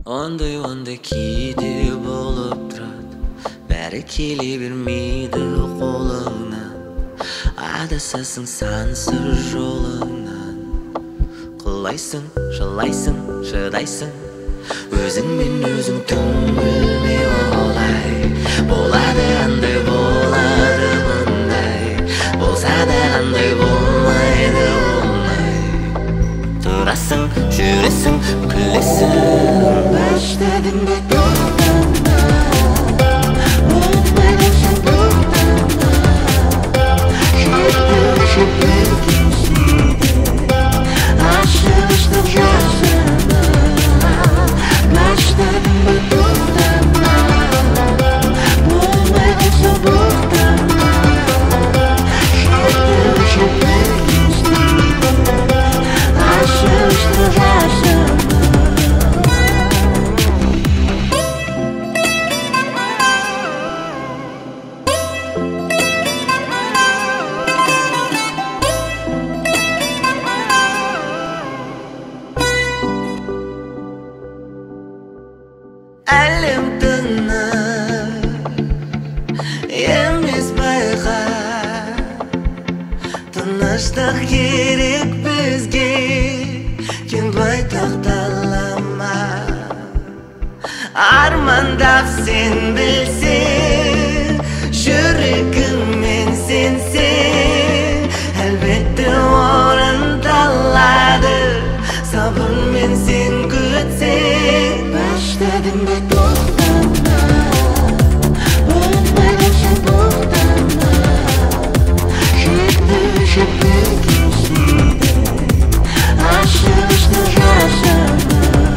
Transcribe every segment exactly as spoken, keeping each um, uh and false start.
Onday onday кейде болып тұрады, бәрі келе бермейді қолыңнан. Адасасың сансыз жолыңнан. Құлайсың, жылайсың, шыдайсың, өзіңмен өзің түңілме олай. Болады андай, болады бұндай, болса да андай болмайды оңай. Тұрасың, жүресің, күлесің, баштадың ба тоқтама, болмайдың тоқтама. Жүрді жүрді кемсейді, ашылыштық жасыма, баштадың ба тоқтама, болмайдың тоқтама. Жүрді жүрді кемсейді, ашылыштық жасыма. Әлем тынық емес байқа, тыныштық керек бізге, кең байтақ далама. Армандап сен білсең, жүрегіңмен сенсең, әлбетте орындалады. Сабырмен сен күтсең, баштадың ба тоқтама, болмайдың тоқтама. Жүрді жүрді кемсейді, ашылыштық жасыма.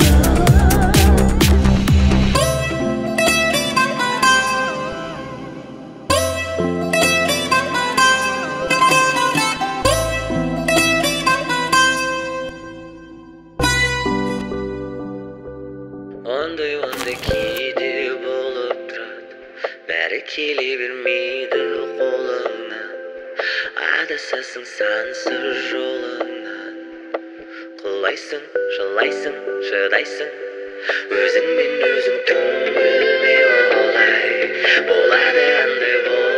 Ондай ондай кейде болып тұрады, бәрі келе бермейді қолыңнан. Адасасың сансыз жолыңнан. Құлайсың, жылайсың, шыдайсың, өзіңмен өзің түңілме олай. Болады андай,